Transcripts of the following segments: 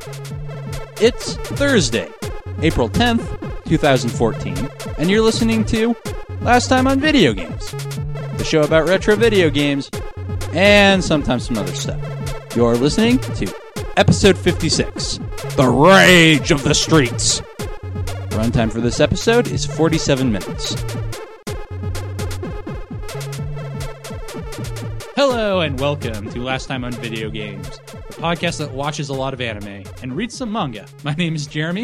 It's Thursday, April 10th, 2014, and you're listening to Last Time on Video Games, the show about retro video games and sometimes some other stuff. You're listening to episode 56, The Rage of the Streets. Runtime for this episode is 47 minutes. Hello and welcome to Last Time on Video Games, the podcast that watches a lot of anime and reads some manga. My name is Jeremy.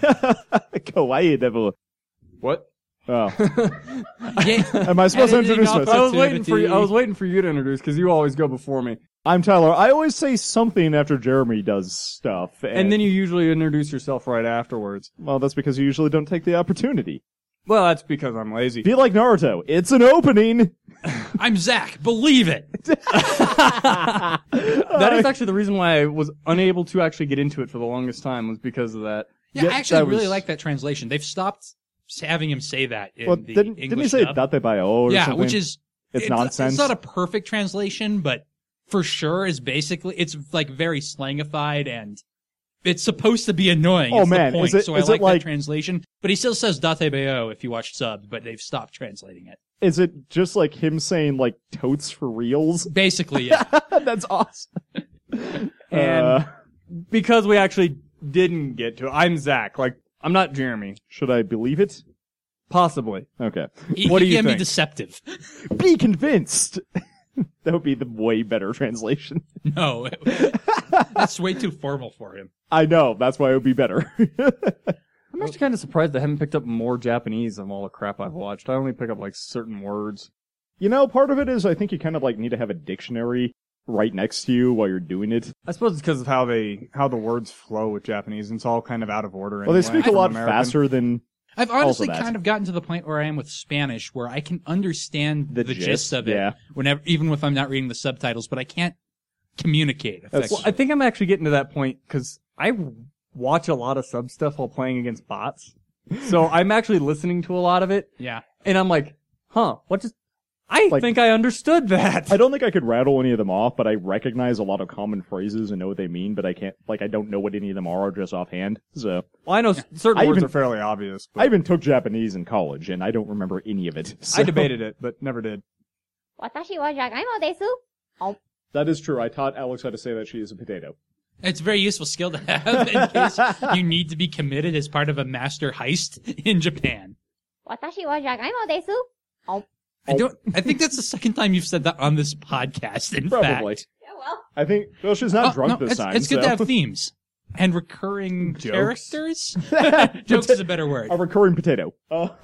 Kawaii devil. What? Oh. Yeah. Am I supposed to introduce myself? I was waiting for you to introduce because you always go before me. I'm Tyler. I always say something after Jeremy does stuff. And then you usually introduce yourself right afterwards. Well, that's because you usually don't take the opportunity. Well, that's because I'm lazy. Be like Naruto. It's an opening. I'm Zach. Believe it. That is actually the reason why I was unable to actually get into it for the longest time, was because of that. Yeah, I actually really like that translation. They've stopped having him say that in the didn't English he say dub. Datebayo or Yeah, something? which is... It's nonsense. It's not a perfect translation, but for sure is basically... It's like very slangified and... It's supposed to be annoying. Oh, it's man. The point, Is so I it like like- that translation. But he still says Datebayo if you watch subbed, but they've stopped translating it. Is it just like him saying, like, totes for reals? Basically, yeah. That's awesome. And because we actually didn't get to it, I'm Zach. Like, I'm not Jeremy. Should I believe it? Possibly. Okay. What do you can think? be deceptive. Be convinced. That would be the way better translation. No. That's way too formal for him. I know. That's why it would be better. I'm actually kind of surprised I haven't picked up more Japanese of all the crap I've watched. I only pick up, like, certain words. You know, part of it is I think you kind of like need to have a dictionary right next to you while you're doing it. I suppose it's because of how the words flow with Japanese, and it's all kind of out of order. Well, they anyway. speak a I'm lot American. faster than... I've honestly Also that. kind of gotten to the point where I am with Spanish, where I can understand The the gist, gist of it, yeah. even if I'm not reading the subtitles, but I can't communicate That's- effectively. Well, I think I'm actually getting to that point because I watch a lot of sub stuff while playing against bots. So I'm actually listening to a lot of it, Yeah. and I'm like, what just... I Like- think I understood that. I don't think I could rattle any of them off, but I recognize a lot of common phrases and know what they mean, but I can't, like, I don't know what any of them are just offhand. So, Well, I know certain I words even- are fairly obvious, I but even took Japanese in college, and I don't remember any of it. So. I debated it, but never did. 私はじゃがいもです。 That is true. I taught Alex how to say that she is a potato. It's a very useful skill to have in case you need to be committed as part of a master heist in Japan. 私はじゃがいもです。 I think that's the second time you've said that on this podcast, in Probably. fact. Yeah, well. I think, well, she's not drunk this time. It's good so. to have themes. And recurring Jokes. characters? Jokes is a better word. A recurring potato.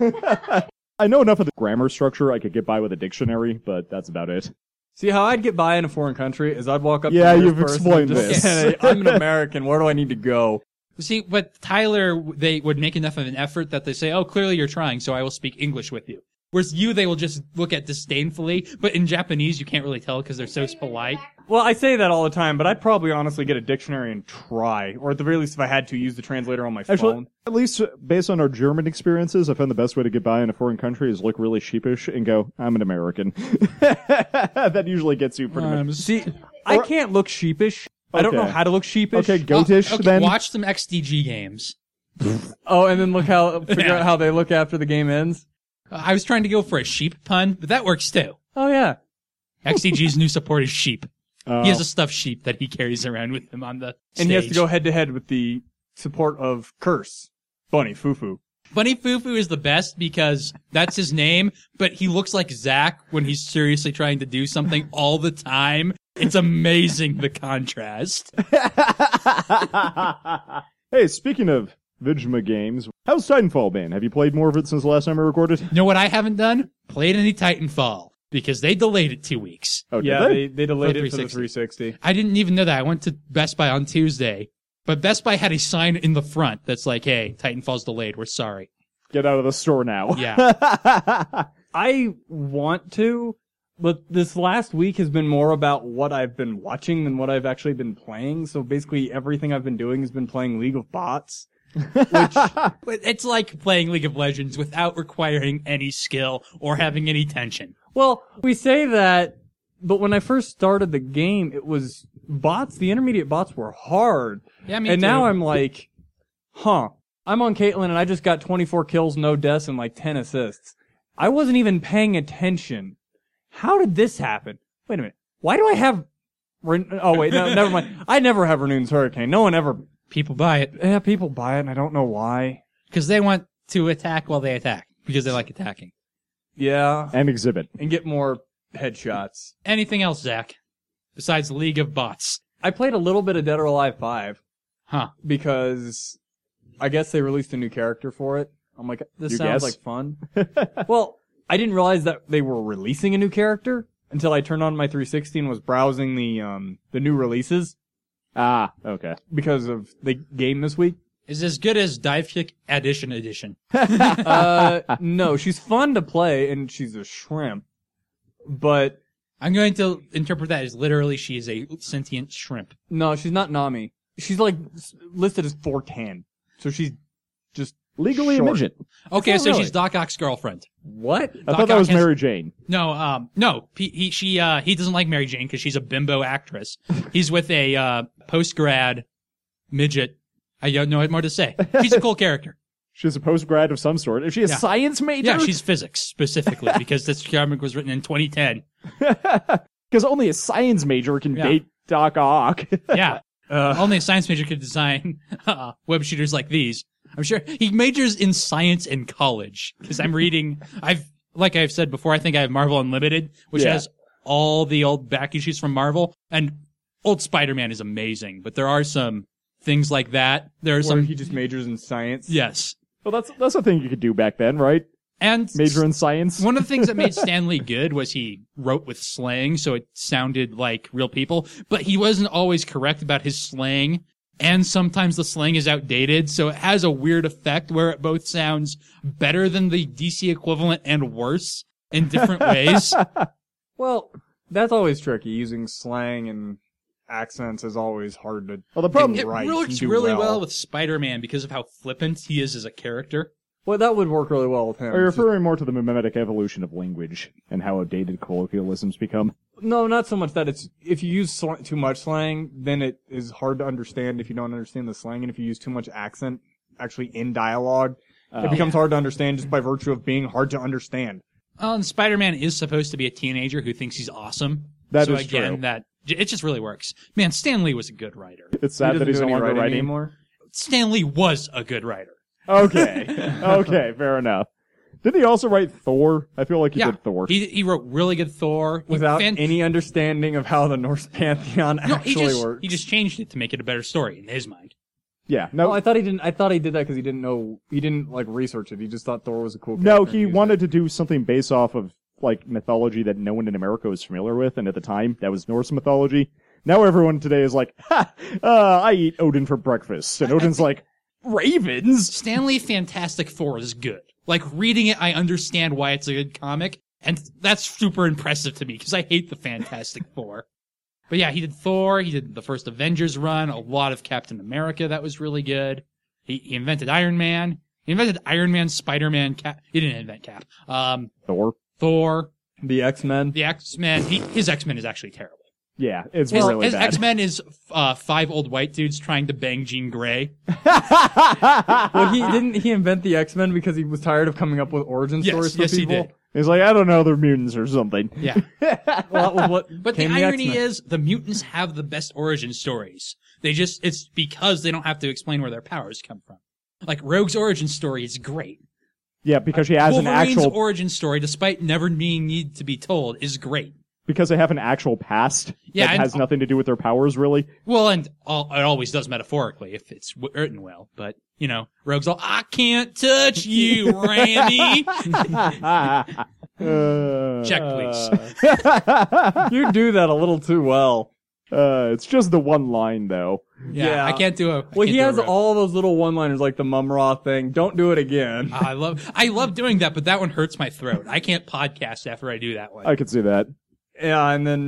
I know enough of the grammar structure I could get by with a dictionary, but that's about it. See, how I'd get by in a foreign country is I'd walk up Yeah, to the you've person explained and just this. say, I'm an American, where do I need to go? See, but Tyler, they would make enough of an effort that they say, oh, clearly you're trying, so I will speak English with you. Whereas you, they will just look at disdainfully, but in Japanese, you can't really tell because they're so polite. Well, I say that all the time, but I'd probably honestly get a dictionary and try, or at the very least if I had to, use the translator on my Actually, phone. at least based on our German experiences, I found the best way to get by in a foreign country is look really sheepish and go, I'm an American. That usually gets you pretty much. See, I can't look sheepish. I don't know Okay. how to look sheepish. Okay, goatish Okay, then. watch some XDG games. Oh, and then figure out how they look after the game ends. I was trying to go for a sheep pun, but that works too. Oh yeah. XDG's new support is sheep. Oh. He has a stuffed sheep that he carries around with him on the stage. And he has to go head to head with the support of Curse. Bunny Fufu. Bunny Fufu is the best because that's his name, but he looks like Zach when he's seriously trying to do something all the time. It's amazing, the contrast. Hey, speaking of Vigma games, how's Titanfall been? Have you played more of it since the last time I recorded? You know what I haven't done? Played any Titanfall. Because they delayed it 2 weeks. Oh, did Yeah, they? they delayed For it for the 360. 360. I didn't even know that. I went to Best Buy on Tuesday. But Best Buy had a sign in the front that's like, hey, Titanfall's delayed. We're sorry. Get out of the store now. Yeah. I want to, but this last week has been more about what I've been watching than what I've actually been playing. So basically everything I've been doing has been playing League of Bots. But it's like playing League of Legends without requiring any skill or having any tension. Well, we say that, but when I first started the game, it was the intermediate bots were hard. Yeah, me And too. now I'm like, I'm on Caitlyn and I just got 24 kills, no deaths, and like 10 assists. I wasn't even paying attention. How did this happen? Wait a minute. Why do I have... Oh, wait, no, never mind. I never have Renoon's Hurricane. No one ever... People buy it Yeah, people buy it and I don't know why. because they want to attack while they attack because they like attacking. Yeah. And exhibit. And get more headshots. Anything else, Zach? Besides League of Bots? I played a little bit of Dead or Alive 5 Huh. because I guess they released a new character for it. I'm like, this You sounds guess? like fun. Well, I didn't realize that they were releasing a new character until I turned on my 360 and was browsing the new releases Ah, okay. because of the game this week. Is as good as Dive Kick Edition. No, she's fun to play and she's a shrimp, but I'm going to interpret that as literally she is a sentient shrimp. no, she's not Nami. She's like listed as 410, so she's just Legally short. a midget. Okay, not so really. she's Doc Ock's girlfriend. What? I thought that was Ock has- Mary Jane. No, he doesn't like Mary Jane because she's a bimbo actress. He's with a post-grad midget. I don't know what more to say. She's a cool character. She's a post-grad of some sort. Is she a Yeah. science major? Yeah, she's physics specifically because this comic was written in 2010. Because only a science major can Yeah. date Doc Ock. Yeah, only a science major could design web shooters like these. I'm sure he majors in science in college because I'm reading. Like I've said before, I think I have Marvel Unlimited, which Yeah. has all the old back issues from Marvel, and old Spider-Man is amazing. But there are some things like that. There are Where some. he just majors in science. Yes, Well, that's a thing you could do back then, right? and Major in science. one of the things that made Stan Lee good was he wrote with slang, so it sounded like real people, but he wasn't always correct about his slang, and sometimes the slang is outdated, so it has a weird effect where it both sounds better than the DC equivalent and worse in different ways. Well, that's always tricky. Using slang and accents is always hard to. Well, the problem It right works and do really well. well with Spider-Man because of how flippant he is as a character. Well, that would work really well with him. Are you It's just- referring more to the mimetic evolution of language and how outdated colloquialisms become? No, not so much that it's if you use too much slang, then it is hard to understand if you don't understand the slang, and if you use too much accent actually in dialogue, it becomes hard to understand just by virtue of being hard to understand. Well, and Spider-Man is supposed to be a teenager who thinks he's awesome. That so is again, true. it just really works. Man, Stan Lee was a good writer. It's sad He that doesn't he's do no any longer writing. anymore. Stan Lee was a good writer. Okay. Okay, fair enough. Didn't he also write Thor? I feel like he Yeah, did Thor. he wrote really good Thor He Without fan- any understanding of how the Norse pantheon No, actually works. he just changed it to make it a better story in his mind. Yeah. No, Oh, I thought he didn't. I thought he did that because he didn't know. He didn't like research it. He just thought Thor was a cool. no, character he and used wanted to do something based off of like mythology that no one in America was familiar with, and at the time that was Norse mythology. Now everyone today is like, I eat Odin for breakfast, and Odin's like, ravens. Stanley Fantastic Four is good. Like reading it, I understand why it's a good comic, and that's super impressive to me because I hate the Fantastic Four. But yeah, he did Thor. He did the first Avengers run. A lot of Captain America that was really good. He invented Iron Man. He invented Iron Man, Spider-Man, Cap. He didn't invent Cap. Thor. Thor, the X-Men. the X-Men. His X-Men is actually terrible. Yeah, it's His, really his bad. X-Men is 5 old white dudes trying to bang Jean Grey. Well, he invent the X-Men because he was tired of coming up with origin stories for Yes, he people. did. He's like, I don't know, they're mutants or something. Yeah. Well, that was what But the came irony X-Men. is, the mutants have the best origin stories. It's because they don't have to explain where their powers come from. Like, Rogue's origin story is great. Yeah, because she has an Wolverine's actual, origin story, despite never being need to be told, is great. because they have an actual past Yeah, that and- has nothing to do with their powers, really. Well, and it always does metaphorically if it's written well. But, Rogue's all, I can't touch you, Randy. Check, please. You do that a little too well. It's just the one line, though. Yeah, I can't do a. Well, he has all those little one-liners like the Mum-Ra thing. Don't do it again. I love doing that, but that one hurts my throat. I can't podcast after I do that one. I could see that. Yeah, and then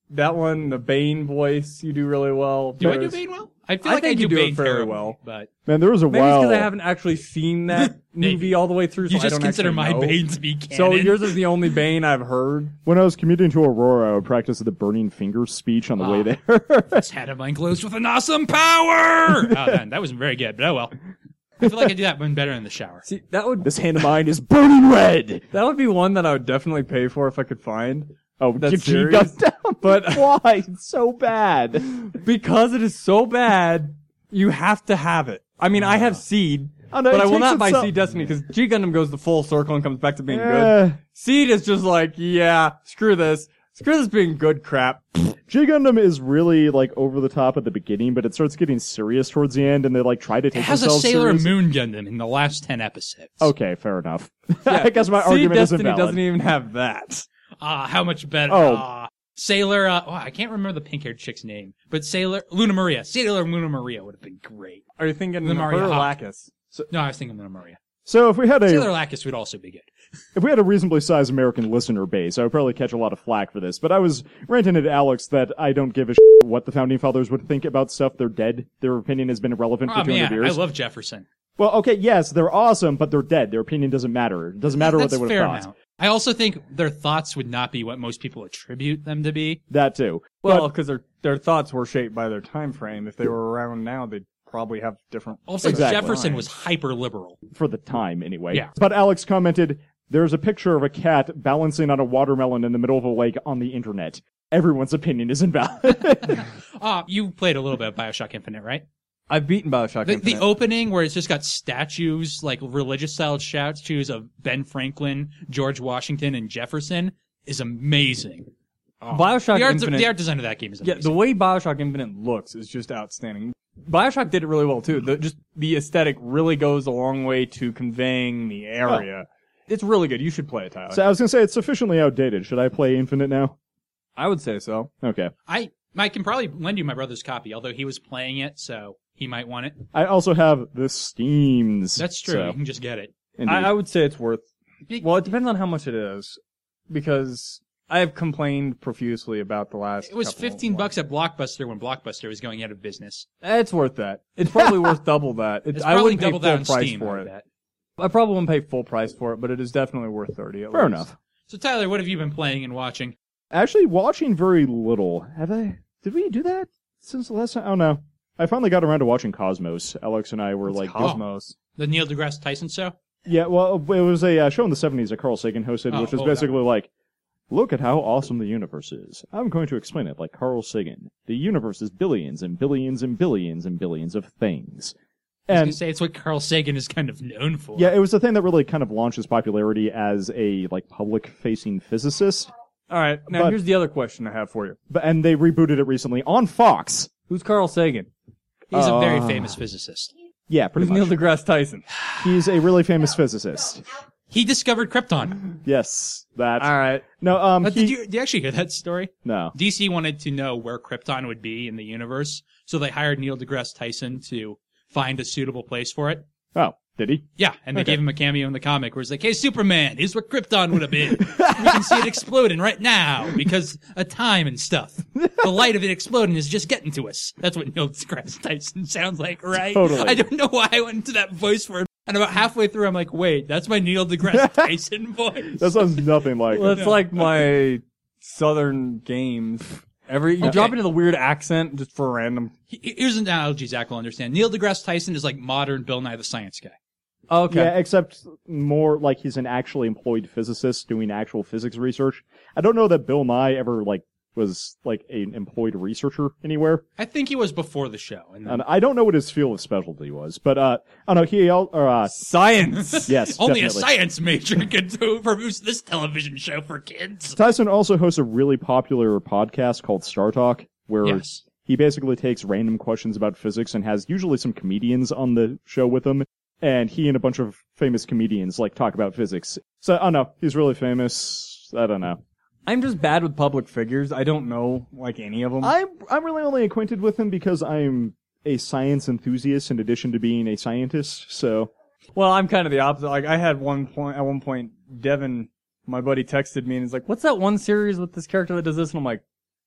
That one, the Bane voice, you do really well. Do I do Bane well? I feel like I think do you do Bane it very terribly, well. but Man, there was a Maybe it's while. because I haven't actually seen that movie all the way through, so you I just don't consider actually my know. Bane to be canon. So yours is the only Bane I've heard. When I was commuting to Aurora, I would practice the burning fingers speech on the way there. This hat of mine glows with an awesome power! Oh, man, that wasn't very good, but oh well. I feel like I do that one better in the shower. See, that would This hand of mine is burning red. be one that I would definitely pay for if I could find. Oh, That's get G serious? gun down. But Why? It's so bad. because it is so bad, you have to have it. I mean, I have Seed, Oh, no, but it I will takes not buy itself- Seed Destiny because G Gundam goes the full circle and comes back to being good. Eh, Seed is just like, yeah, screw this. Screw this being good crap. G Gundam is really like over the top at the beginning, but it starts getting serious towards the end, and they like try to It take has a themselves Sailor serious. Moon Gundam in the last 10 episodes. Okay, fair enough. I guess my argument Seed isn't Destiny valid. doesn't even have that. How much better. Oh. Sailor, I can't remember the pink-haired chick's name, but Sailor Luna Maria would have been great. Are you thinking The her Mario or Hawk. Lacus? No, I was thinking Luna Maria. So if we had Sailor a Lacus would also be good. if we had a reasonably sized American listener base, I would probably catch a lot of flack for this. But I was ranting at Alex that I don't give a shit what the founding fathers would think about stuff. They're dead. Their opinion has been irrelevant for Oh 200 man, years. I love Jefferson. Well, okay, yes, they're awesome, but they're dead. Their opinion doesn't matter. It doesn't matter what That's they would fair have thought. amount. I also think their thoughts would not be what most people attribute them to be. That too. Well, because their thoughts were shaped by their time frame. If they were around now, they'd probably have different. Also, Exactly. Jefferson was hyper liberal. For the time, anyway. Yeah. But Alex commented, there's a picture of a cat balancing on a watermelon in the middle of a lake on the internet. Everyone's opinion is invalid. You played a little bit of Bioshock Infinite, right? I've beaten Bioshock The Infinite. opening where it's just got statues, like religious style statues of Ben Franklin, George Washington, and Jefferson is amazing. Bioshock Infinite. The art design of that game is Yeah, amazing. the way Bioshock Infinite looks is just outstanding. Bioshock did it really well too. The aesthetic really goes a long way to conveying the area. It's really good. You should play it, Tyler. So I was gonna say, it's sufficiently outdated. Should I play Infinite now? I would say so. Okay. I can probably lend you my brother's copy, although he was playing it, so he might want it. I also have the Steams. That's true. So, You can just get it. indeed. I would say it's worth. Well, it depends on how much it is, because I have complained profusely about the last. It was couple of $15 ones. at Blockbuster when Blockbuster was going out of business. It's worth that. It's probably worth double that. It's I probably wouldn't pay double full that on price Steam. for I it. bet. I probably wouldn't pay full price for it, but it is definitely worth 30. At Fair least. enough. So Tyler, what have you been playing and watching? Actually, watching very little. Did we do that since the last time? Oh no. I finally got around to watching Cosmos. Alex and I were like, Cosmos. The Neil deGrasse Tyson show? yeah, well, it was a show in the 70s that Carl Sagan hosted, Oh, which was that basically like, look at how awesome the universe is. I'm going to explain it like Carl Sagan. The universe is billions and billions and billions and billions of things. I was And going to say it's what Carl Sagan is kind of known for. yeah, it was the thing that really kind of launched his popularity as a like public-facing physicist. All right. Now But- here's the other question I have for you. And they rebooted it recently on Fox. Who's Carl Sagan? He's a very famous physicist. Yeah, pretty Who's Neil much. deGrasse Tyson? He's a really famous physicist. He discovered Krypton. Yes, that. All right. No, But did you actually hear that story? No. DC wanted to know where Krypton would be in the universe, so they hired Neil deGrasse Tyson to find a suitable place for it. Oh, did he? Yeah, and they Okay. gave him a cameo in the comic where it's like, hey, Superman, here's where Krypton would have been. We can see it exploding right now because of time and stuff. The light of it exploding is just getting to us. That's what Neil deGrasse Tyson sounds like, right? Totally. I don't know why I went into that voice for him. And about halfway through, I'm like, wait, that's my Neil deGrasse Tyson voice. That sounds nothing like Well, it. it's like my Southern games. You drop into the weird accent just for random. Here's an analogy Zach will understand. Neil deGrasse Tyson is like modern Bill Nye the Science Guy. Okay. Yeah, except more like he's an actually employed physicist doing actual physics research. I don't know that Bill Nye ever was like an employed researcher anywhere. I think he was before the show. And then And I don't know what his field of specialty was, but I don't know, Science. yes, only definitely. a science major could produce this television show for kids. Tyson also hosts a really popular podcast called Star Talk, where Yes. he basically takes random questions about physics and has usually some comedians on the show with him. And he and a bunch of famous comedians talk about physics. So I don't know. He's really famous. I don't know. I'm just bad with public figures. I don't know any of them. I'm really only acquainted with him because I'm a science enthusiast in addition to being a scientist. So Well, I'm kind of the opposite. Like, I had at one point, Devin, my buddy, texted me and he's like, what's that one series with this character that does this? And I'm like,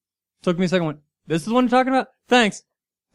Took me a second. Went, this is the one you're talking about? Thanks.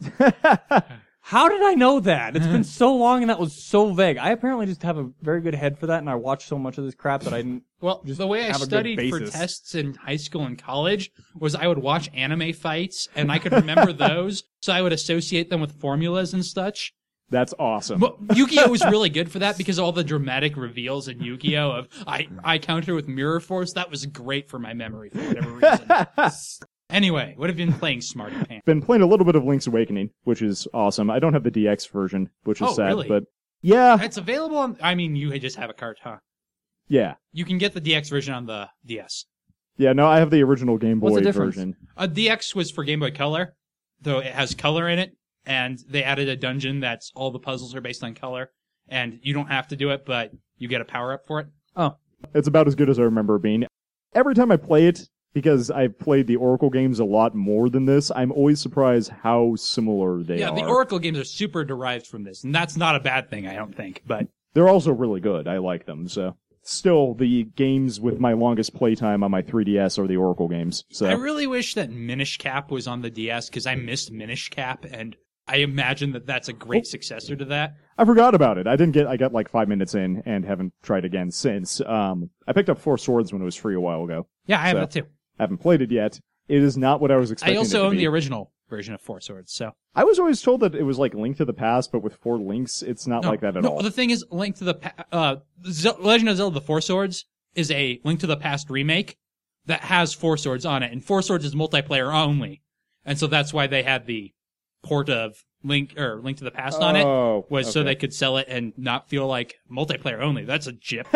How did I know that? It's been so long and that was so vague. I apparently just have a very good head for that, and I watched so much of this crap that I didn't. Well, the way I have a good studied for basis. tests in high school and college was I would watch anime fights, and I could remember those, so I would associate them with formulas and such. That's awesome. But Yu-Gi-Oh! Was really good for that because all the dramatic reveals in Yu-Gi-Oh! Of I counter with Mirror Force, that was great for my memory for whatever reason. Anyway, what have you been playing, Smarty Pants? Been playing a little bit of Link's Awakening, which is awesome. I don't have the DX version, which is Oh, sad, really? but yeah, It's available on, I mean, you just have a cart, huh? yeah. You can get the DX version on the DS. Yeah, no, I have the original Game What's Boy the difference? version. DX was for Game Boy Color, though it has color in it, and they added a dungeon that's all the puzzles are based on color, and you don't have to do it, but you get a power-up for it. It's about as good as I remember it being. Every time I play it, because I've played the Oracle games a lot more than this, I'm always surprised how similar they Yeah, are. the Oracle games are super derived from this, and that's not a bad thing, I don't think, but They're also really good. I like them, so. Still, the games with my longest playtime on my 3DS are the Oracle games, so. I really wish that Minish Cap was on the DS, because I missed Minish Cap, and I imagine that that's a great successor to that. I forgot about it. I got like 5 minutes in and haven't tried again since. I picked up Four Swords when it was free a while ago. Yeah, I have So, that too. Haven't played it yet. It is not what I was I expecting it also to own be. the original version of Four Swords, so. I was always told that it was like Link to the Past, but with 4 links, it's not like that at all. The thing is, Link to the Legend of Zelda: The Four Swords is a Link to the Past remake that has Four Swords on it, and Four Swords is multiplayer only, and so that's why they had the port of Link to the Past on it, was so okay. they could sell it and not feel like multiplayer only. That's a jip.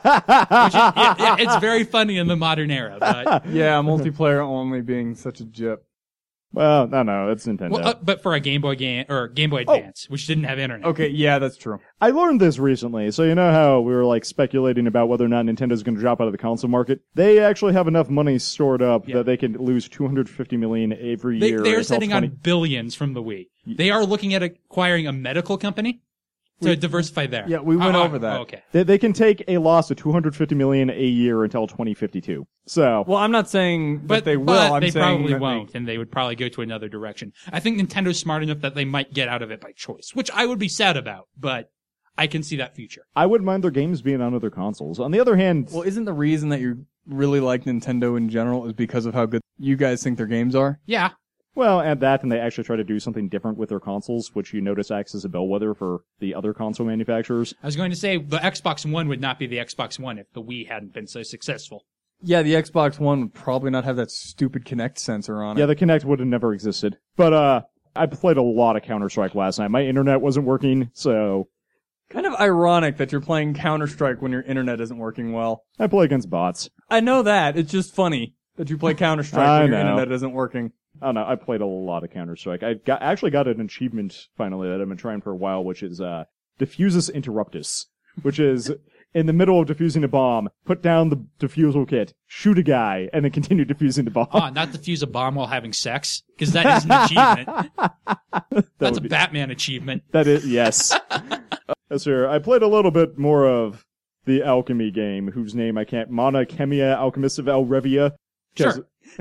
Yeah, it's very funny in the modern era, but Yeah, multiplayer only being such a jip. Well, no, it's Nintendo. but for a Game Boy game or Game Boy Advance, which didn't have internet. Okay, yeah, that's true. I learned this recently, so you know how we were like speculating about whether or not Nintendo's going to drop out of the console market? They actually have enough money stored up that they can lose $250 million every year. They are until sitting 20 on billions from the Wii. They are looking at acquiring a medical company to diversify there. Yeah, we went over that. Okay. They can take a loss of $250 million a year until 2052. So, Well, I'm not saying that But they will. but I'm they saying probably that won't, and they would probably go to another direction. I think Nintendo's smart enough that they might get out of it by choice, which I would be sad about, but I can see that future. I wouldn't mind their games being on other consoles. On the other hand, Well, isn't the reason that you really like Nintendo in general is because of how good you guys think their games are? Yeah. well, add that and they actually try to do something different with their consoles, which you notice acts as a bellwether for the other console manufacturers. I was going to say the Xbox One would not be the Xbox One if the Wii hadn't been so successful. Yeah, the Xbox One would probably not have that stupid Kinect sensor on it. Yeah, the Kinect would have never existed. But, I played a lot of Counter-Strike last night. My internet wasn't working, so Kind of ironic that you're playing Counter-Strike when your internet isn't working well. I play against bots. I know that. It's just funny that you play Counter-Strike I when your know. internet isn't working. I don't know, I played a lot of Counter-Strike. Actually got an achievement finally that I've been trying for a while, which is, Diffusus Interruptus, which is, in the middle of defusing a bomb, put down the defusal kit, shoot a guy, and then continue defusing the bomb. Not defuse a bomb while having sex, because that is an achievement. That's a would be- Batman achievement. That is, yes. Yes, sir. I played a little bit more of the alchemy game, whose name I can't, Mana Chemia Alchemist of Elrevia. Sure.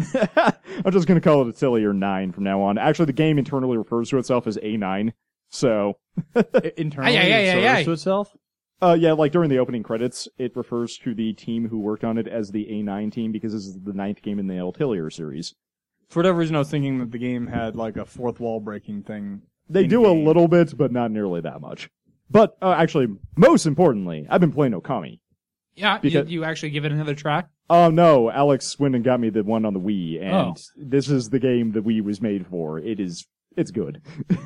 I'm just gonna call it Atelier 9 from now on. Actually, the game internally refers to itself as A9, so, Internally, Aye. it serves to itself. yeah, like during the opening credits, it refers to the team who worked on it as the A9 team because this is the 9th game in the Atelier series. For whatever reason, I was thinking that the game had like a fourth wall breaking thing. They do a in-game. little bit, but not nearly that much. But, actually, most importantly, I've been playing Okami. Yeah, Because- you actually give it another try? Oh no, Alex went and got me the one on the Wii, and Oh. this is the game the Wii was made for. It's good.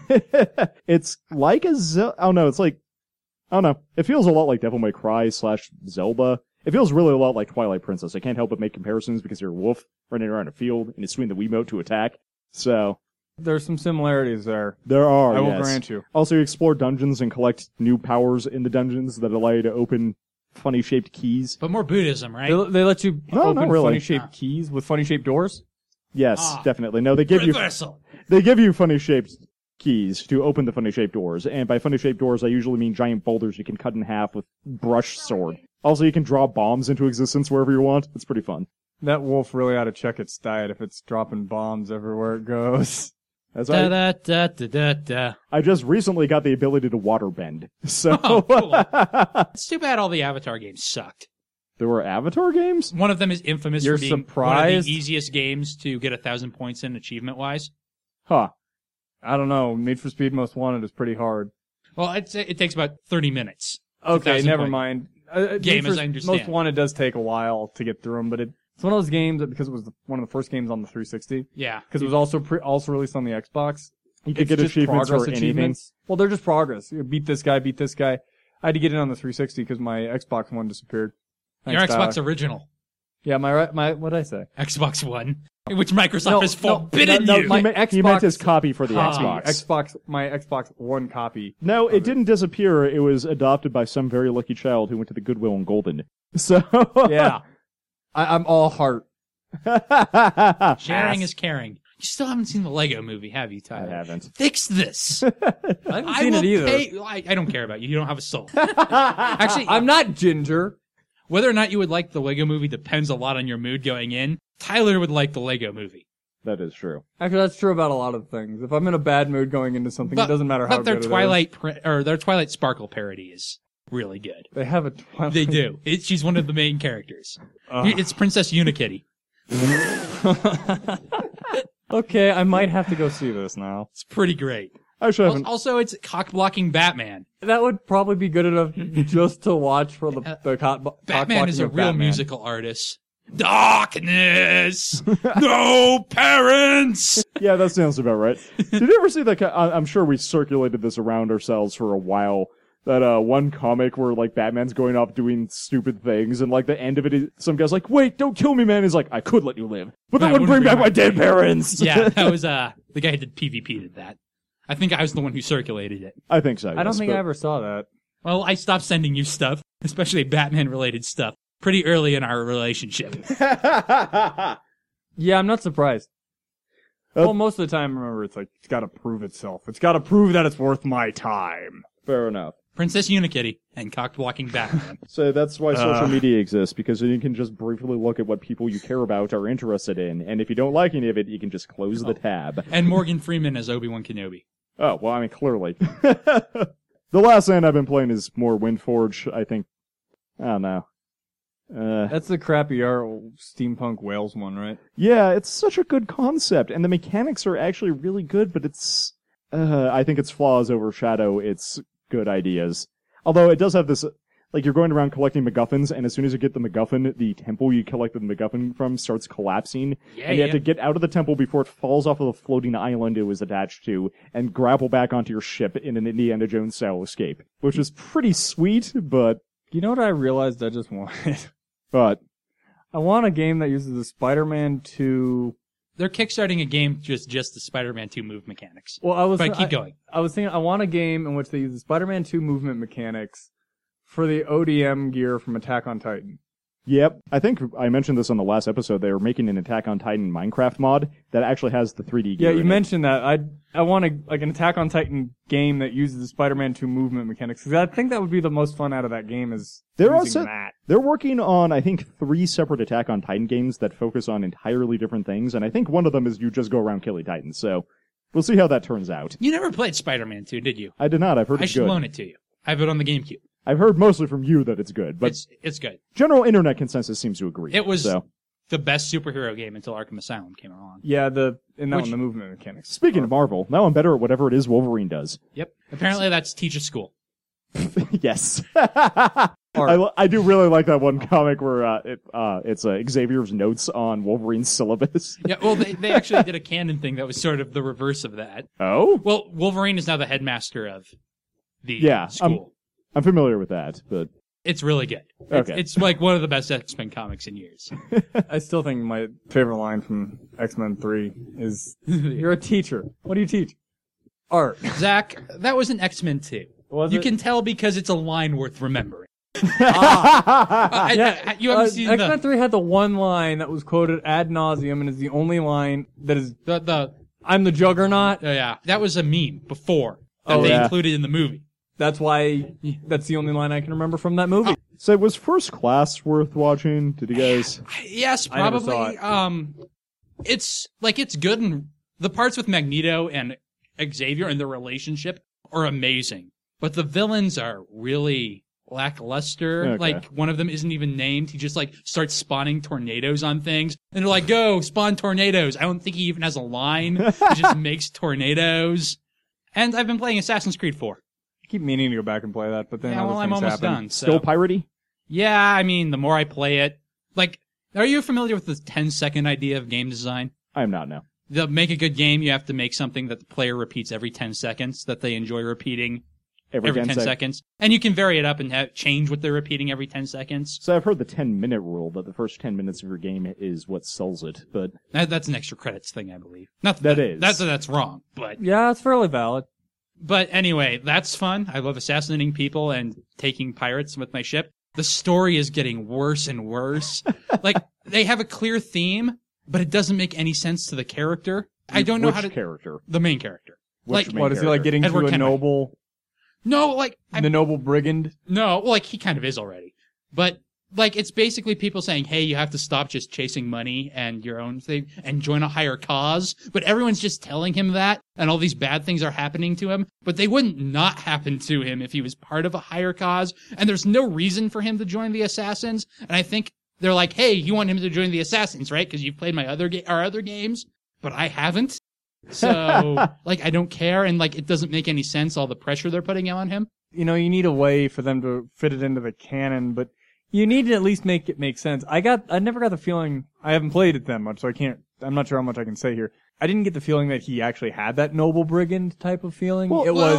It's like it's like, I don't know. It feels a lot like Devil May Cry / Zelda. It feels really a lot like Twilight Princess. I can't help but make comparisons because you're a wolf running around a field and it's swinging the Wiimote to attack. So, There's some similarities there. there are, I will yes. grant you. Also, you explore dungeons and collect new powers in the dungeons that allow you to open funny-shaped keys. But more Buddhism, right? They let you No, open not really. funny-shaped keys with funny-shaped doors? Yes, Ah. definitely. No, they give you Reversal. They give you funny-shaped keys to open the funny-shaped doors, and by funny-shaped doors, I usually mean giant boulders you can cut in half with brush sword. Also, you can draw bombs into existence wherever you want. It's pretty fun. That wolf really ought to check its diet if it's dropping bombs everywhere it goes. As Da da da da da da. I just recently got the ability to waterbend. So Oh, cool. It's too bad all the Avatar games sucked. there were Avatar games? One of them is infamous You're for being one of surprised? the easiest games to get 1,000 points in achievement-wise. Huh. I don't know. Need for Speed Most Wanted is pretty hard. Well, I'd say it takes about 30 minutes. Okay, 1,000 never point mind. game, Need for as I understand. Most Wanted does take a while to get through them, but it's one of those games that because it was one of the first games on the 360, Yeah. because it was also released on the Xbox. You could It's get just achievements progress for anything. achievements. Well, they're just progress. You beat this guy, beat this guy. I had to get it on the 360 because my Xbox One disappeared. Your Thanks, Xbox Tyler. original. Yeah, my what'd I say? Xbox One. Which Microsoft has forbidden no, you. my He Xbox, meant his copy for the Ah. Xbox. my Xbox One copy. No, it didn't disappear. It was adopted by some very lucky child who went to the Goodwill in Golden. So Yeah, I'm all heart. Sharing is caring. You still haven't seen the Lego movie, have you, I Tyler? haven't. Fix this. I haven't I seen will it either. pay. I don't care about you. You don't have a soul. Actually, I'm not Ginger. whether or not you would like the Lego movie depends a lot on your mood going in. Tyler would like the Lego movie. That is true. Actually, that's true about a lot of things. If I'm in a bad mood going into something, it doesn't matter how But their good Twilight their Twilight Sparkle parody is really good. it is. They have a Twilight. They do. She's one of the main characters. Ugh. It's Princess Unikitty. Okay, I might have to go see this now. It's pretty great. I actually haven't. Also, it's cock blocking Batman. That would probably be good enough just to watch for the Batman is a real musical artist. Darkness, no parents. Yeah, that sounds about right. Did you ever see that? I'm sure we circulated this around ourselves for a while. That one comic where like Batman's going off doing stupid things, and like the end of it, some guy's like, "Wait, don't kill me, man." He's like, "I could let you live, but that I wouldn't bring wouldn't back my dead parents." Yeah, that was the guy who did PvP did that. I think I was the one who circulated it. I think so. I don't yes, think but- I ever saw that. Well, I stopped sending you stuff, especially Batman related stuff, pretty early in our relationship. Yeah, I'm not surprised. Uh, Well, most of the time, remember, it's like, it's gotta prove itself. It's gotta prove that it's worth my time. Fair enough. Princess Unikitty and cock blocking Batman. So that's why social media exists, because then you can just briefly look at what people you care about are interested in, and if you don't like any of it, you can just close the tab. And Morgan Freeman as Obi-Wan Kenobi. Oh, well, I mean, clearly. The last thing I've been playing is more Windforge, I think. I don't know. That's the crappy steampunk Wales one, right? Yeah, it's such a good concept, and the mechanics are actually really good, but it's, I think its flaws overshadow its good ideas. Although it does have this, like, you're going around collecting MacGuffins, and as soon as you get the MacGuffin, the temple you collected the MacGuffin from starts collapsing, and you have to get out of the temple before it falls off of the floating island it was attached to, and grapple back onto your ship in an Indiana Jones style escape. Which is pretty sweet, but You know what I realized I just wanted? I want a game that uses the Spider-Man 2... They're kickstarting a game just the Spider-Man 2 move mechanics. Well, I was... But keep going. I was thinking, I want a game in which they use the Spider-Man 2 movement mechanics for the ODM gear from Attack on Titan. Yep. I think I mentioned this on the last episode. They were making an Attack on Titan Minecraft mod that actually has the 3D gear. Yeah, you in it. mentioned that. I want an Attack on Titan game that uses the Spider-Man 2 movement mechanics. 'Cause I think that would be the most fun out of that game is They're using also that. they're working on, I think, 3 separate Attack on Titan games that focus on entirely different things, and I think one of them is you just go around killing Titans. So we'll see how that turns out. You never played Spider-Man 2, did you? I did not. I've heard I it's should good. loan it to you. I have it on the GameCube. I've heard mostly from you that it's good, but It's good. general internet consensus seems to agree. It was So, the best superhero game until Arkham Asylum came along. Yeah, in that Which- one, the movement mechanics. speaking of Marvel, now I'm better at whatever it is Wolverine does. Yep. Apparently that's teach at school. Yes. I do really like that one comic where it's Xavier's notes on Wolverine's syllabus. Yeah, well, they actually did a canon thing that was sort of the reverse of that. Oh? Well, Wolverine is now the headmaster of the Yeah, school. I'm familiar with that, but It's really good. Okay. It's like one of the best X-Men comics in years. I still think my favorite line from X-Men 3 is, "You're a teacher. What do you teach?" Art. Zach, that was an X-Men 2. Was You it? can tell because it's a line worth remembering. Yeah, You haven't seen X-Men 3 had the one line that was quoted ad nauseum and is the only line that is, the "I'm the Juggernaut." yeah, that was a meme before that Oh, they yeah. included in the movie. That's why, that's the only line I can remember from that movie. So was First Class worth watching? Did you guys? Yes, I never probably. saw It's good, and the parts with Magneto and Xavier and their relationship are amazing. But the villains are really lackluster. Okay. Like, one of them isn't even named. He just, like, starts spawning tornadoes on things. And they're like, go, spawn tornadoes. I don't think he even has a line. He just makes tornadoes. And I've been playing Assassin's Creed 4. I keep meaning to go back and play that, but then Yeah, other well, I'm things almost happen. done. So. Still piratey? Yeah, I mean, the more I play it, like, are you familiar with the 10-second idea of game design? I am not now. To make a good game, you have to make something that the player repeats every 10 seconds, that they enjoy repeating every 10 seconds. And you can vary it up and change what they're repeating every 10 seconds. So I've heard the 10-minute rule, that the first 10 minutes of your game is what sells it, but That's an extra credits thing, I believe. Not That is. That's wrong, but Yeah, it's fairly valid. anyway, that's fun. I love assassinating people and taking pirates with my ship. The story is getting worse and worse. Like, they have a clear theme, but it doesn't make any sense to the character. I don't know which how to... character? The main character. Which Like, main What is he like character? getting Edward to a Kenway. noble, No, like... the noble brigand? No, like, he kind of is already. But, like, it's basically people saying, hey, you have to stop just chasing money and your own thing and join a higher cause. But everyone's just telling him that, and all these bad things are happening to him. But they wouldn't not happen to him if he was part of a higher cause. And there's no reason for him to join the Assassins. And I think they're like, hey, you want him to join the Assassins, right? Because you've played our other games, but I haven't. So, like, I don't care, and, like, it doesn't make any sense, all the pressure they're putting on him. You know, you need a way for them to fit it into the canon, but you need to at least make it make sense. I never got the feeling, I haven't played it that much, so I'm not sure how much I can say here. I didn't get the feeling that he actually had that noble brigand type of feeling.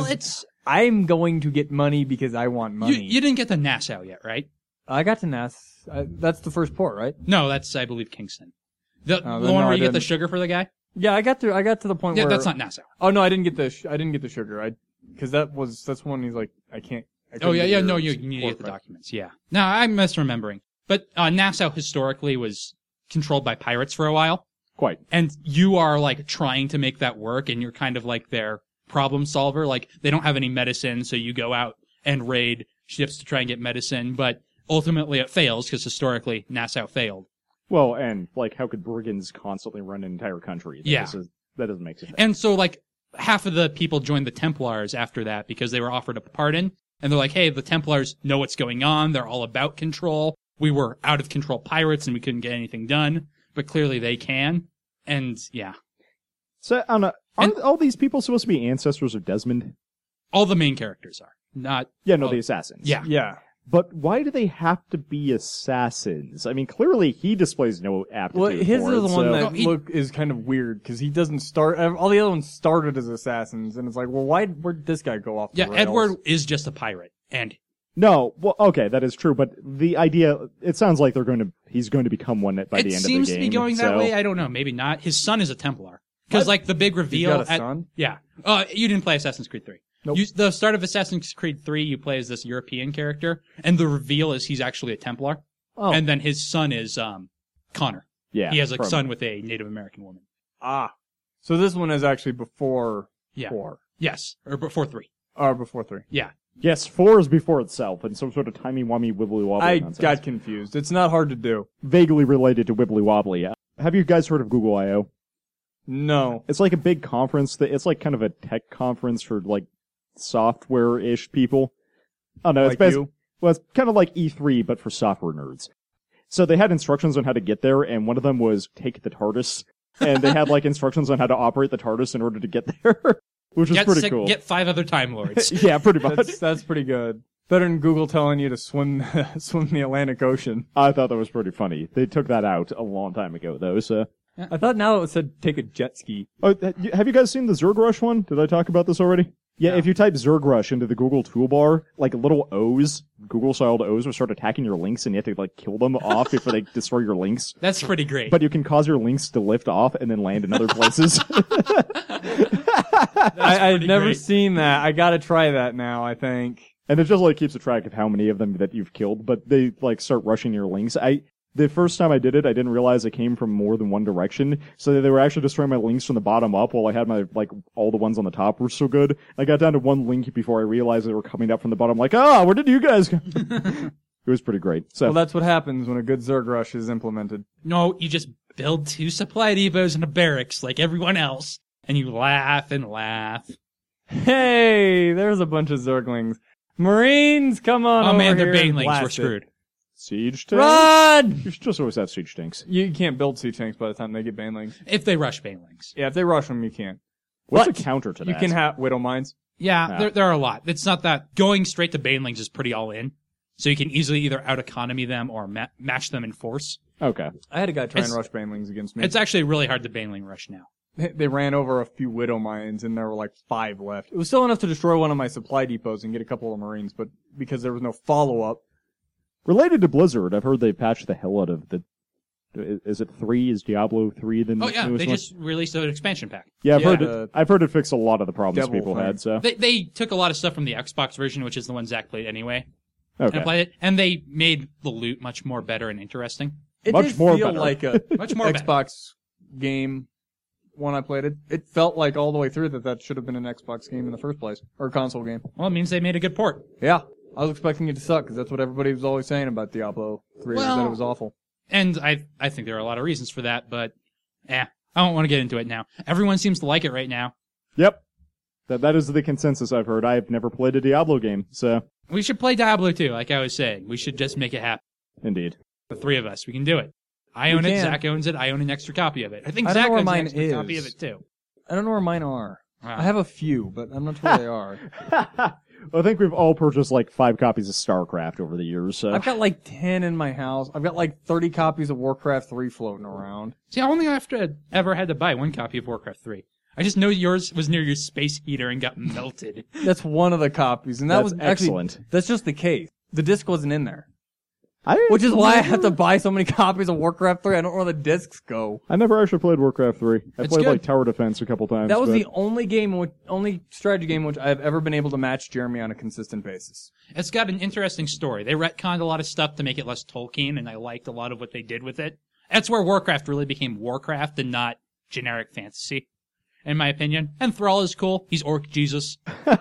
I'm going to get money because I want money. You didn't get to Nassau yet, right? I got to Nass. That's the first port, right? No, that's, I believe, Kingston. The then one no, where I you get the didn't. sugar for the guy? Yeah, I got to the point Yeah, where that's not Nassau. Oh no, I didn't get the sugar. Because that's when he's like, I can't. Oh, yeah, couldn't no, get you your need to get the port right. documents, yeah. No, I'm misremembering. But Nassau historically was controlled by pirates for a while, Quite. and you are, like, trying to make that work, and you're kind of like their problem solver. Like, they don't have any medicine, so you go out and raid ships to try and get medicine, but ultimately it fails, because historically Nassau failed. Well, and, like, how could brigands constantly run an entire country? Yeah. That doesn't make sense. And so, like, half of the people joined the Templars after that because they were offered a pardon. And they're like, hey, the Templars know what's going on. They're all about control. We were out of control pirates and we couldn't get anything done. But clearly they can. And, yeah. So, aren't all these people supposed to be ancestors of Desmond? All the main characters are. Not... Yeah, no, Oh. the assassins. Yeah. Yeah. But why do they have to be assassins? I mean, clearly he displays no aptitude Well, his for is it, the one so- that is kind of weird because he doesn't start. All the other ones started as assassins, and it's like, well, where'd this guy go off? The Yeah, rails? Edward is just a pirate. And No, well, okay, that is true, but the idea, it sounds like he's going to become one by it the end seems of the to game. be going that so- way. I don't know. Maybe not. His son is a Templar. Because, like, the big He's reveal... got a son. Yeah. You didn't play Assassin's Creed 3. Nope. The start of Assassin's Creed 3, you play as this European character, and the reveal is he's actually a Templar. Oh, And then his son is Connor. Yeah. He has a from- son with a Native American woman. so this one is actually before Yeah. 4 Yes, or before 3. or before 3. Yeah. Yes, 4 is before itself, and some sort of timey-wimey wibbly-wobbly I nonsense. got confused. It's not hard to do. Vaguely related to wibbly-wobbly. Have you guys heard of Google I.O.? No. It's like a big conference it's like kind of a tech conference for, like, software-ish people. Oh no, it's Like basically, you? well, it's kind of like E3, but for software nerds. So they had instructions on how to get there, and one of them was take the TARDIS, and they had, like, instructions on how to operate the TARDIS in order to get there, which was pretty cool. Get 5 other Time Lords. Yeah, pretty much. That's pretty good. Better than Google telling you to swim the Atlantic Ocean. I thought that was pretty funny. They took that out a long time ago, though, so... I thought now it said take a jet ski. Oh, have you guys seen the Zerg Rush one? Did I talk about this already? Yeah, if you type Zerg Rush into the Google toolbar, like little O's, Google-styled O's will start attacking your links, and you have to, like, kill them off before they destroy your links. That's pretty great. But you can cause your links to lift off and then land in other places. I've pretty never great. seen that. I gotta try that now, I think. And it just, like, keeps a track of how many of them that you've killed, but they, like, start rushing your links. The first time I did it, I didn't realize it came from more than one direction, so they were actually destroying my links from the bottom up while I had my, like, all the ones on the top were so good. I got down to one link before I realized they were coming up from the bottom, like, where did you guys go? It was pretty great. So Well, that's what happens when a good Zerg rush is implemented. No, you just build 2 supply depots and a barracks like everyone else, and you laugh and laugh. Hey, there's a bunch of Zerglings. Marines, come on Oh over man, they're here and banelings. blast We're it. screwed. siege tanks. Run! You should just always have siege tanks. You can't build siege tanks by the time they get banelings. If they rush banelings. Yeah, if they rush them, you can't. What's But a counter to that? You can have widow mines. Yeah, there are a lot. It's not that going straight to banelings is pretty all in. So you can easily either out economy them or match them in force. Okay. I had a guy try and It's- rush banelings against me. It's actually really hard to baneling rush now. They ran over a few widow mines, and there were like 5 left. It was still enough to destroy one of my supply depots and get a couple of Marines, but because there was no follow-up. Related to Blizzard, I've heard they patched the hell out of the. Is it 3? Is Diablo 3 the Oh yeah, newest they one? just released an expansion pack. Yeah, I've Yeah, heard. the I've heard it fixed a lot of the problems devil people thing. had. So They took a lot of stuff from the Xbox version, which is the one Zach played anyway, and okay. applied it, and they made the loot much more better and interesting. It Much did more feel better. like a Much more better. Xbox game when I played it. It felt like all the way through that should have been an Xbox game in the first place, or a console game. Well, it means they made a good port. Yeah, I was expecting it to suck because that's what everybody was always saying about Diablo 3. Was that Well- it was awful. And I think there are a lot of reasons for that, but I don't want to get into it now. Everyone seems to like it right now. Yep. That is the consensus I've heard. I've never played a Diablo game, so We should play Diablo 2, like I was saying. We should just make it happen. indeed. The 3 of us, we can do it. I own it, can. Zach owns it, I own an extra copy of it. I think I don't Zach know where owns an mine extra is. copy of it too. I don't know where mine are. Wow. I have a few, but I'm not sure where they are. I think we've all purchased like 5 copies of StarCraft over the years. So I've got like 10 in my house. I've got like 30 copies of Warcraft 3 floating around. See, I only ever had to buy 1 copy of Warcraft 3. I just know yours was near your space heater and got melted. That's one of the copies, and that That's was actually excellent. that's just the case. The disc wasn't in there, which is why I have to buy so many copies of Warcraft 3. I don't know where the discs go. I never actually played Warcraft 3. I It's played good. like Tower Defense a couple times. That was but the only strategy game in which I've ever been able to match Jeremy on a consistent basis. It's got an interesting story. They retconned a lot of stuff to make it less Tolkien, and I liked a lot of what they did with it. That's where Warcraft really became Warcraft and not generic fantasy, in my opinion. And Thrall is cool. He's Orc Jesus.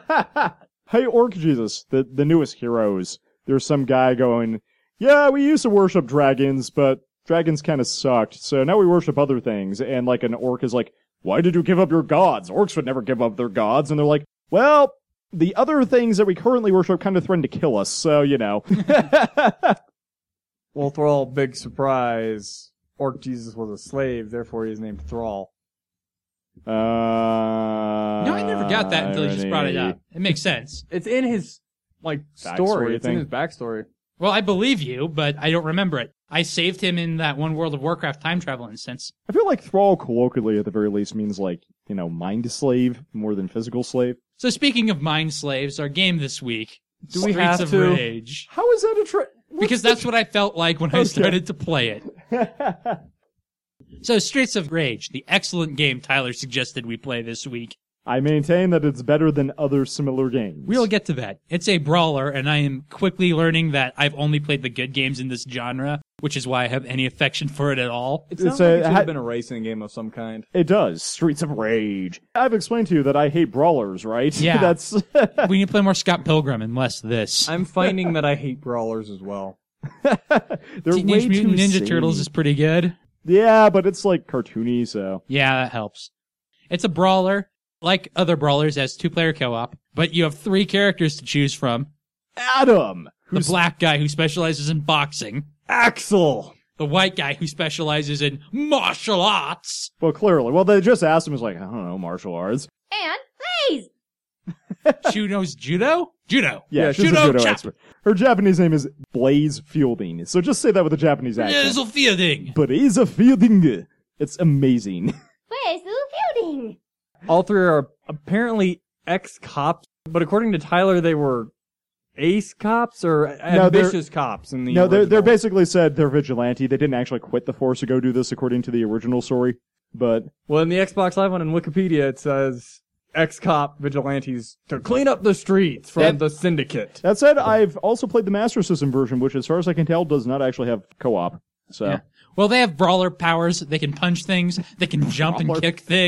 Hey, Orc Jesus, the newest heroes. There's some guy going, yeah, we used to worship dragons, but dragons kind of sucked, so now we worship other things. And like an orc is like, why did you give up your gods? Orcs would never give up their gods. And they're like, well, the other things that we currently worship kind of threaten to kill us, so, you know. Well, Thrall, big surprise. Orc Jesus was a slave, therefore he is named Thrall. No, I never got that until you just brought it up. It makes sense. It's in his like Backstory story. It's thing. in his backstory. Well, I believe you, but I don't remember it. I saved him in that one World of Warcraft time travel instance. I feel like thrall colloquially at the very least means like, you know, mind slave more than physical slave. So speaking of mind slaves, our game this week, Do we Streets have of to? Rage. How is that a Because that's what I felt like when I Okay. started to play it. So Streets of Rage, the excellent game Tyler suggested we play this week. I maintain that it's better than other similar games. We'll get to that. It's a brawler, and I am quickly learning that I've only played the good games in this genre, which is why I have any affection for it at all. It It's sounds like a- it should have been a racing game of some kind. It does. Streets of Rage. I've explained to you that I hate brawlers, right? Yeah. That's We need to play more Scott Pilgrim and less this. I'm finding that I hate brawlers as well. they're Teenage way Mutant too Ninja samey. Turtles is pretty good. Yeah, but it's like cartoony, so Yeah, that helps. It's a brawler. Like other brawlers, it has 2-player co-op, but you have 3 characters to choose from. Adam, The who's black guy who specializes in boxing. Axel! The white guy who specializes in martial arts. well, clearly. Well, they just asked him. Is like, I don't know, martial arts. And please. She knows judo? Judo. Yeah, she's judo a judo chap. expert. Her Japanese name is Blaze Fielding. So just say that with a Japanese accent. Little Fielding. Blaze Fielding. It's amazing. Where's the fielding? All 3 are apparently ex-cops, but according to Tyler, they were ace cops or ambitious cops in the No, they're original. basically said they're vigilante. They didn't actually quit the force to go do this, according to the original story. But Well, in the Xbox Live one in Wikipedia, it says ex-cop vigilantes to clean up the streets from the syndicate. that said, I've also played the Master System version, which, as far as I can tell, does not actually have co-op. So Yeah. Well, they have brawler powers. They can punch things. They can jump and Brawler. kick things.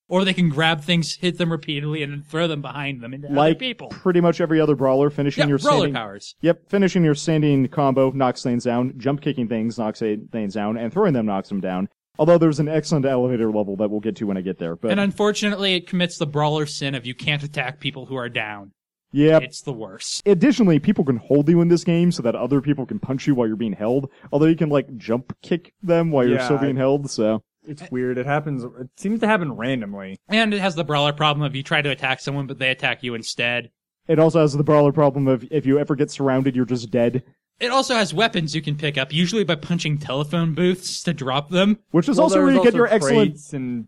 Or they can grab things, hit them repeatedly, and then throw them behind them into other Like people. pretty much every other brawler, finishing Yeah, your brawler standing... powers. Yep, finishing your standing combo knocks things down, jump kicking things knocks things down, and throwing them knocks them down. Although there's an excellent elevator level that we'll get to when I get there. But And unfortunately, it commits the brawler sin of you can't attack people who are down. yeah. It's the worst. Additionally, people can hold you in this game so that other people can punch you while you're being held. Although you can like jump kick them while you're Yeah, still being held. So It's weird. It happens. It seems to happen randomly. And it has the brawler problem of you try to attack someone, but they attack you instead. it also has the brawler problem of if you ever get surrounded, you're just dead. It also has weapons you can pick up, usually by punching telephone booths to drop them. Which is Well, also where you there's get your excellent. crates and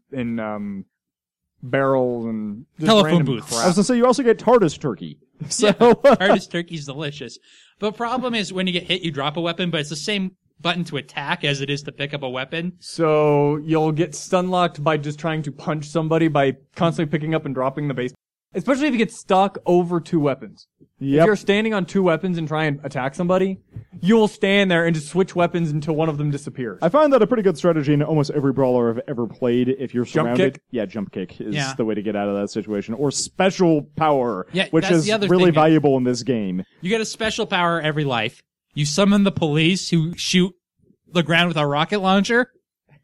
barrels and just Telephone random booths. I was crap. gonna say you also get TARDIS turkey. So Hardest turkey's delicious. But problem is when you get hit, you drop a weapon, but it's the same button to attack as it is to pick up a weapon. So you'll get stun locked by just trying to punch somebody by constantly picking up and dropping the base. Especially if you get stuck over two weapons. If yep. you're standing on two weapons and try and attack somebody, you will stand there and just switch weapons until one of them disappears. I find that a pretty good strategy in almost every brawler I've ever played. If you're Jump surrounded, kick? yeah, jump kick is Yeah. the way to get out of that situation. Or special power, Yeah, which that's is the other really thing. valuable in this game. You get a special power every life. You summon the police who shoot the ground with a rocket launcher.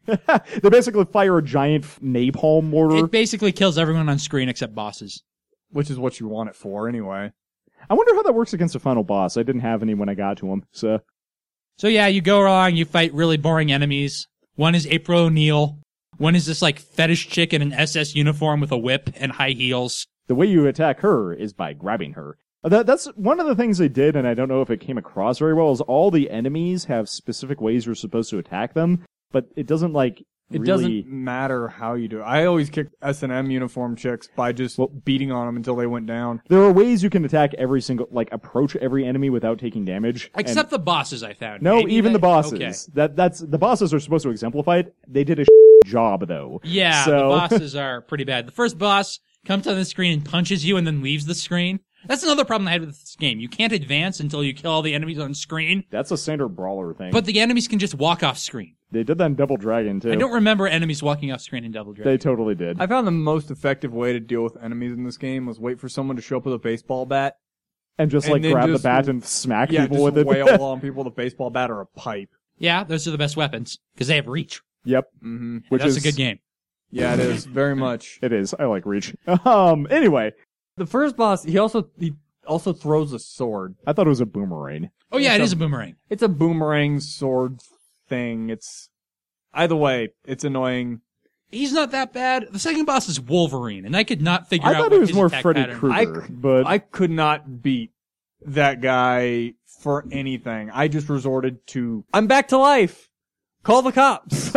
They basically fire a giant napalm mortar. It basically kills everyone on screen except bosses. Which is what you want it for anyway. I wonder how that works against a final boss. I didn't have any when I got to him, so. So yeah, you go along, you fight really boring enemies. One is April O'Neil. One is this like fetish chick in an SS uniform with a whip and high heels. The way you attack her is by grabbing her. That's one of the things they did, and I don't know if it came across very well, is all the enemies have specific ways you're supposed to attack them, but it doesn't like It really... doesn't matter how you do it. I always kicked S&M uniform chicks by just beating on them until they went down. There are ways you can attack every single, like, approach every enemy without taking damage. and- Except the bosses, I found. No, Maybe even they- the bosses. Okay. That's the bosses are supposed to exemplify it. They did a job though. Yeah, So- the bosses are pretty bad. The first boss comes on the screen and punches you and then leaves the screen. That's another problem I had with this game. You can't advance until you kill all the enemies on screen, That's a standard brawler thing. but the enemies can just walk off screen. they did that in Double Dragon too. I don't remember enemies walking off screen in Double Dragon. They totally did. I found the most effective way to deal with enemies in this game was wait for someone to show up with a baseball bat. And just and like then grab just- the bat and smack Yeah, people just with it. wail on people with a baseball bat or a pipe. Yeah, those are the best weapons because they have reach. Yep. Mm-hmm. Which That's is a good game. Yeah, it is very much. It is. I like Reach. Anyway, The first boss, he also throws a sword. I thought it was a boomerang. Oh yeah, it is a boomerang. It's a boomerang sword thing. It's either way, it's annoying. He's not that bad. The second boss is Wolverine, and I could not figure I out thought what it was his more attack Freddy pattern- Krueger, but I could not beat that guy for anything. I just resorted to, I'm back to life. Call the cops.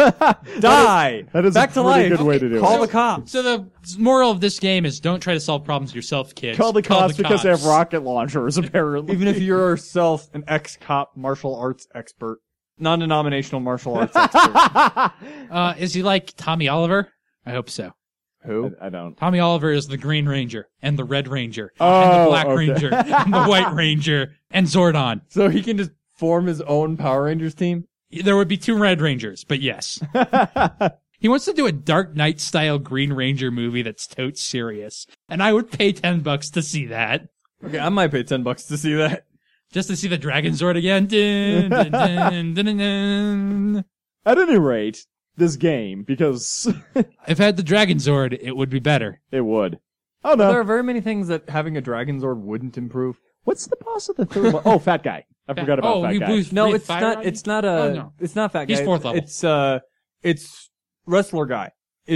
Die. that is back a to pretty life. good way to do Call it. the cops. So the moral of this game is don't try to solve problems yourself, kids. Call the cops because they have cops. rocket launchers, apparently. Even if you're yourself an ex-cop martial arts expert. Non-denominational martial arts expert. Is he like Tommy Oliver? I hope so. Who? I don't. Tommy Oliver is the Green Ranger, and the Red Ranger, and Oh, the Black okay. Ranger, and the White Ranger, and Zordon. So he can just form his own Power Rangers team? There would be 2 Red Rangers, but yes. He wants to do a Dark Knight style Green Ranger movie that's totes serious, and I would pay $10 to see that. Okay, I might pay $10 to see that. Just to see the Dragon Zord again. Dun, dun, dun, dun, dun, dun. At any rate, this game, because If I had the Dragon Zord, it would be better. it would. Oh no. There are very many things that having a Dragon Zord wouldn't improve. What's the boss of the third one? Oh, Fat Guy. I forgot about Fat he Guy. blew No, breathed it's fire not. on you? It's not a. Oh, no. It's not Fat Guy. He's fourth level. It's Wrestler Guy.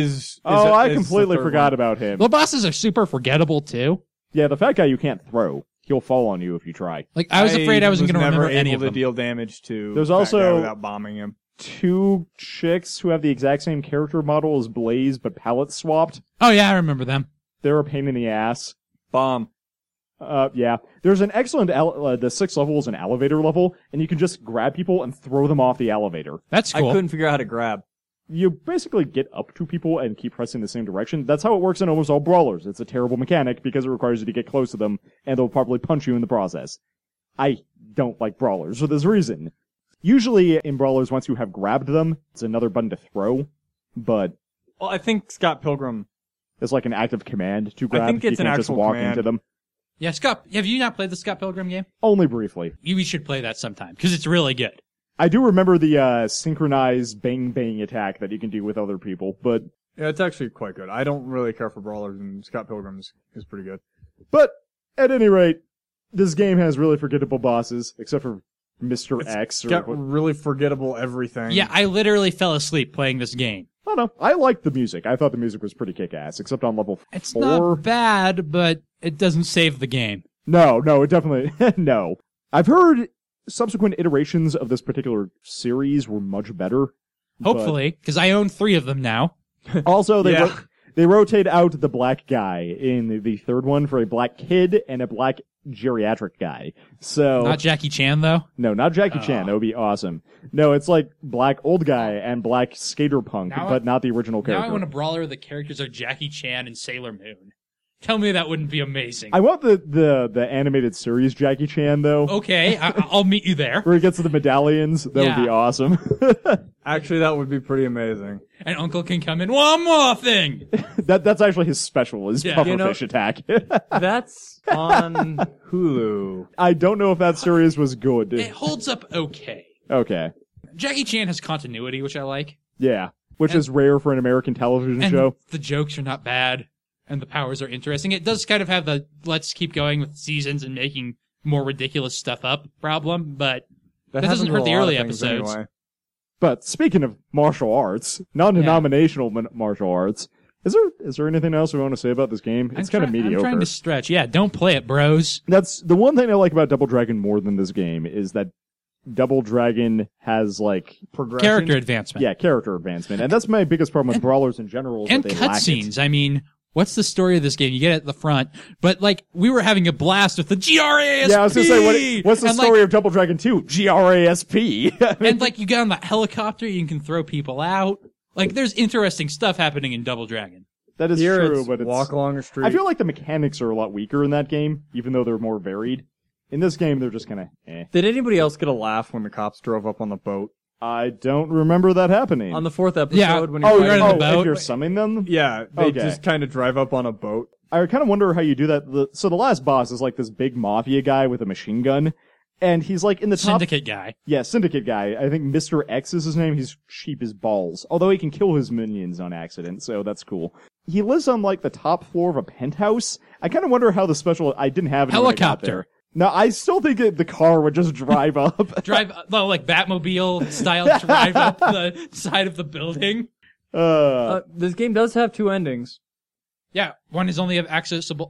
I is completely the third forgot one. about him. The bosses are super forgettable too. Yeah, the Fat Guy you can't throw. He'll fall on you if you try. Like I was afraid I wasn't going to never remember any able of to them. deal damage to. There's Fat also- Guy without bombing him. 2 chicks who have the exact same character model as Blaze, but palettes swapped. Oh yeah, I remember them. They're a pain in the ass. Bomb. Yeah. There's an excellent, the 6th level is an elevator level, and you can just grab people and throw them off the elevator. That's cool. I couldn't figure out how to grab. You basically get up to people and keep pressing the same direction. That's how it works in almost all brawlers. It's a terrible mechanic because it requires you to get close to them, and they'll probably punch you in the process. I don't like brawlers for this reason. Usually in brawlers, once you have grabbed them, it's another button to throw, but Well, I think Scott Pilgrim It's like an active command to grab. think it's you an can't just actual walk command. into them. Yeah, Scott, have you not played the Scott Pilgrim game? Only briefly. We should play that sometime, because it's really good. I do remember the synchronized bang bang attack that you can do with other people, but Yeah, it's actually quite good. I don't really care for brawlers, and Scott Pilgrim's is pretty good. at any rate, this game has really forgettable bosses, except for Mr. X. It's got really forgettable everything. Yeah, I literally fell asleep playing this game. I don't know. I liked the music. I thought the music was pretty kick-ass, except on level 4. It's not bad, but it doesn't save the game. No, it definitely... no. I've heard subsequent iterations of this particular series were much better. Hopefully, because I own 3 of them now. But also, Yeah. they rotate out the black guy in the third one for a black kid and a black geriatric guy. So... Not Jackie Chan, though. No, not Jackie Chan. That would be awesome. No, it's like black old guy and black skater punk, Now but not the original Now character. I want a brawler where the characters are Jackie Chan and Sailor Moon. Tell me that wouldn't be amazing. I want the animated series Jackie Chan, though. Okay, I'll meet you there. Where he gets to the medallions. That would Yeah. be awesome. Actually, that would be pretty amazing. And Uncle can come in. One more thing. That's actually his special, is Yeah. pufferfish attack. That's on Hulu. I don't know if that series was good. It holds up okay. Okay. Jackie Chan has continuity, which I like. Yeah. Which And- is rare for an American television And show. the jokes are not bad. And the powers are interesting. It does kind of have the let's keep going with seasons and making more ridiculous stuff up problem, but that doesn't happens with hurt a the lot of early things episodes. anyway. But speaking of martial arts, non-denominational martial arts, is there anything else we want to say about this game? It's kind of mediocre. I'm trying to stretch. Yeah, don't play it, bros. That's the one thing I like about Double Dragon more than this game is that Double Dragon has like Progression. Character advancement. character advancement, and that's my biggest problem with brawlers in general. Is And that they lack it. cutscenes. I mean, what's the story of this game? You get it at the front, but like we were having a blast with the GRASP. Yeah, I was gonna say, what's the And, story like, of Double Dragon 2? GRASP. and like you get on the helicopter, you can throw people out. Like there's interesting stuff happening in Double Dragon. That is Here true, it's but it's walk along a street. I feel like the mechanics are a lot weaker in that game, even though they're more varied. In this game, they're just kind of eh. Did anybody else get a laugh when the cops drove up on the boat? I don't remember that happening. On the 4th episode, Yeah. when oh, you're right on the boat. if you're summoning them? yeah, they Okay. just kind of drive up on a boat. I kind of wonder how you do that. So the last boss is like this big mafia guy with a machine gun, and he's like in the top... Syndicate guy. Yeah, Syndicate guy. I think Mr. X is his name. He's cheap as balls. Although he can kill his minions on accident, so that's cool. He lives on like the top floor of a penthouse. I kind of wonder how the special... I didn't have it when I got Helicopter. there. No, I still think the car would just drive up. Drive, well, like Batmobile style, drive up the side of the building. This game does have 2 endings Yeah, one is only accessible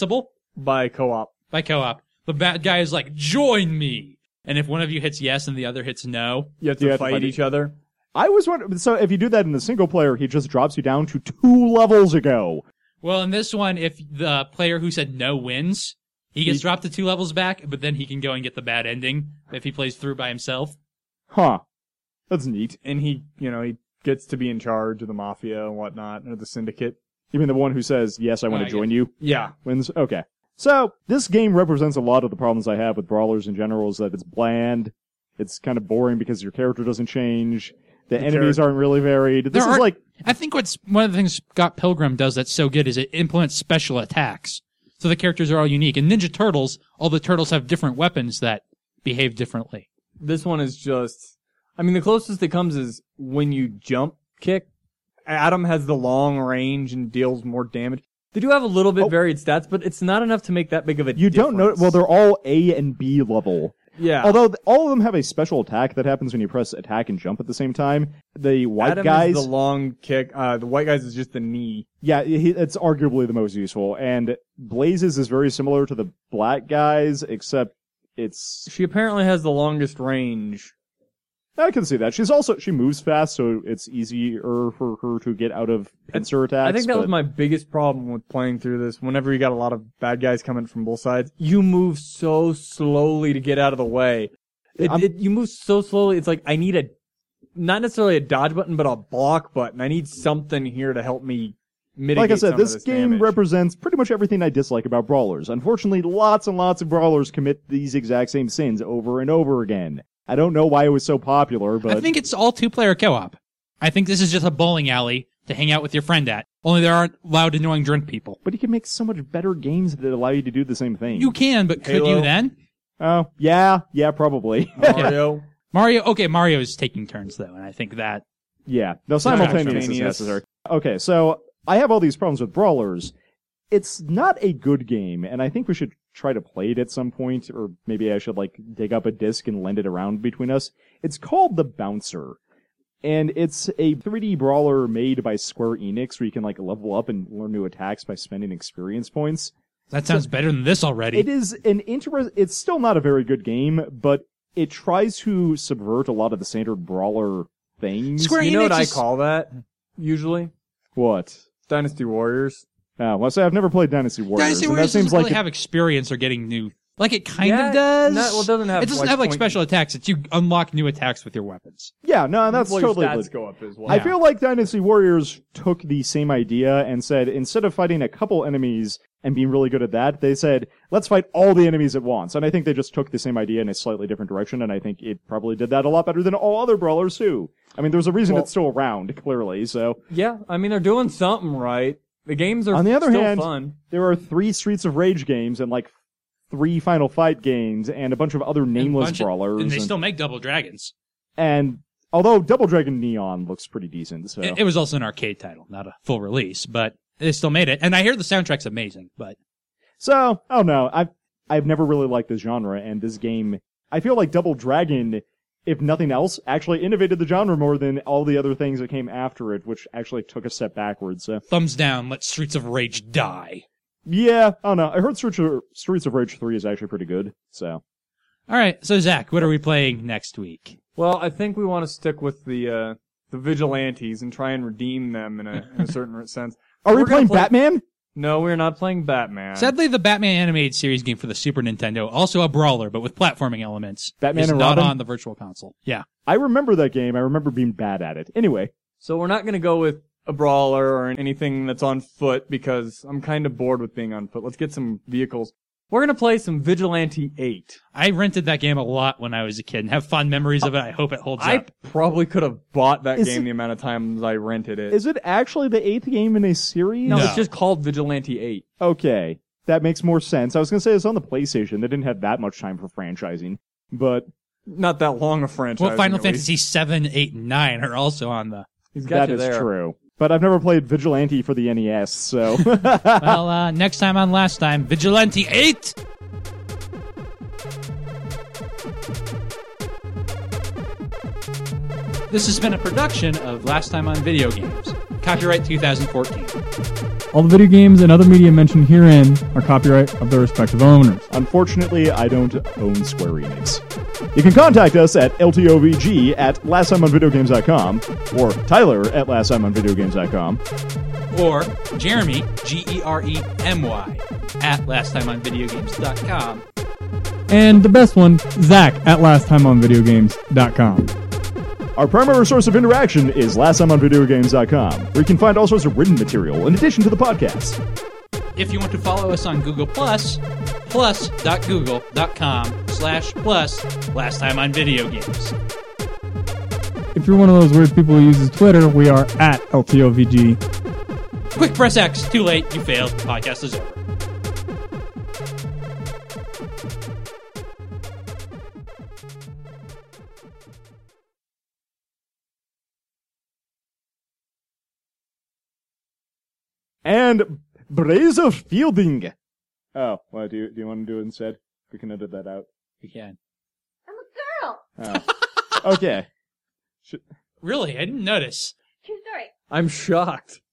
by co-op. by co-op. The bad guy is like, join me. And if one of you hits yes and the other hits no, You have You to have to fight fight each other. I was wondering... So if you do that in the single player, he just drops you down to 2 levels ago. well, in this one, if the player who said no wins, he gets dropped to 2 levels back, but then he can go and get the bad ending if he plays through by himself. Huh. That's neat. And he gets to be in charge of the mafia and whatnot, or the syndicate. You mean the one who says, yes, I want I to get join it. you? Yeah. Wins? Okay. So, this game represents a lot of the problems I have with brawlers in general, is that it's bland, it's kind of boring because your character doesn't change, the enemies aren't really varied. This There is are- like... I think what's one of the things Scott Pilgrim does that's so good is it implements special attacks. So the characters are all unique. In Ninja Turtles, all the turtles have different weapons that behave differently. This one is just... I mean, the closest it comes is when you jump kick. Adam has the long range and deals more damage. They do have a little bit varied stats, but it's not enough to make that big of a You difference. don't know... Well, they're all A and B level. Yeah. Although, all of them have a special attack that happens when you press attack and jump at the same time. The white Adam guys... is the long kick. The white guys is just the knee. Yeah, it's arguably the most useful. And Blazes is very similar to the black guys, except it's... She apparently has the longest range. I can see that. She moves fast, so it's easier for her to get out of pincer attacks. I think that but was my biggest problem with playing through this. Whenever you got a lot of bad guys coming from both sides, you move so slowly to get out of the way. You move so slowly, it's like I need not necessarily a dodge button, but a block button. I need something here to help me mitigate Like I said, some this of game damage. represents pretty much everything I dislike about brawlers. Unfortunately, lots and lots of brawlers commit these exact same sins over and over again. I don't know why it was so popular, but... I think it's all 2-player co-op. I think this is just a bowling alley to hang out with your friend at. Only there aren't loud, annoying drunk people. But you can make so much better games that allow you to do the same thing. You can, but could Halo. you then? Oh, yeah, probably. Mario. Mario is taking turns though, and I think that Yeah, no, simultaneous is Simultaneous. necessary. Okay, so I have all these problems with brawlers. It's not a good game, and I think we should try to play it at some point, or maybe I should, dig up a disc and lend it around between us. It's called The Bouncer, and it's a 3D brawler made by Square Enix, where you can, level up and learn new attacks by spending experience points. that sounds better than this already. It is it's still not a very good game, but it tries to subvert a lot of the standard brawler things. Square You know what Enix I is- call that? Usually? What? Dynasty Warriors. Well, so I've never played Dynasty Warriors. Dynasty and Warriors that seems doesn't like really have experience or getting new. Like it kind Yeah, of does. it doesn't have, It doesn't like, have point- special attacks. It's you unlock new attacks with your weapons. yeah, no, that's Well, your totally. stats go up as well. I feel like Dynasty Warriors took the same idea and said, instead of fighting a couple enemies and being really good at that, they said, let's fight all the enemies at once. And I think they just took the same idea in a slightly different direction, and I think it probably did that a lot better than all other brawlers too. I mean, there's a reason Well- it's still around, clearly, so. Yeah, I mean, they're doing something right. The games are On the other still hand, fun. There are 3 Streets of Rage games and 3 Final Fight games and a bunch of other nameless brawlers. And they still make Double Dragons. and although Double Dragon Neon looks pretty decent, so. It was also an arcade title, not a full release, but they still made it. And I hear the soundtrack's amazing, but So, I don't know. I've never really liked this genre, and this game, I feel like Double Dragon, if nothing else, actually innovated the genre more than all the other things that came after it, which actually took a step backwards. So, thumbs down, let Streets of Rage die. yeah, I don't know. I heard Streets of Rage 3 is actually pretty good, so. Alright, so Zach, what are we playing next week? Well, I think we want to stick with the vigilantes and try and redeem them in a certain sense. Are we We're gonna playing play- Batman? No, we're not playing Batman. Sadly, the Batman animated series game for the Super Nintendo, also a brawler, but with platforming elements, Batman is and not Robin? on the Virtual Console. Yeah. I remember that game. I remember being bad at it. Anyway, So we're not going to go with a brawler or anything that's on foot because I'm kind of bored with being on foot. Let's get some vehicles. We're going to play some Vigilante 8. I rented that game a lot when I was a kid and have fond memories of it. I hope it holds I up. probably could have bought that Is game it- the amount of times I rented it. is it actually the 8th game in a series? No, No. it's just called Vigilante 8. Okay. That makes more sense. I was gonna say it's on the PlayStation. They didn't have that much time for franchising. But Not that long a franchise. Well, Final Fantasy 7, 8, and 9 are also on the... He's got that you is there. true. But I've never played Vigilante for the NES, so. Well, next time on Last Time, Vigilante 8! This has been a production of Last Time on Video Games. Copyright 2014. All the video games and other media mentioned herein are copyright of their respective owners. Unfortunately, I don't own Square Enix. You can contact us at ltovg@lasttimeonvideogames.com or Tyler at lasttimeonvideogames.com. Or Jeremy, Geremy, at lasttimeonvideogames.com. And the best one, Zach at lasttimeonvideogames.com. Our primary source of interaction is lasttimeonvideogames.com, where you can find all sorts of written material in addition to the podcast. If you want to follow us on Google+, plus.google.com/plus Last Time on Video Games. If you're one of those weird people who uses Twitter, we are at LTOVG. Quick press X. Too late. You failed. The podcast is over. And Brazer Fielding. Oh, well, do you want to do it instead? We can edit that out. We can. I'm a girl. Oh. Okay. Really? I didn't notice. True story. I'm shocked.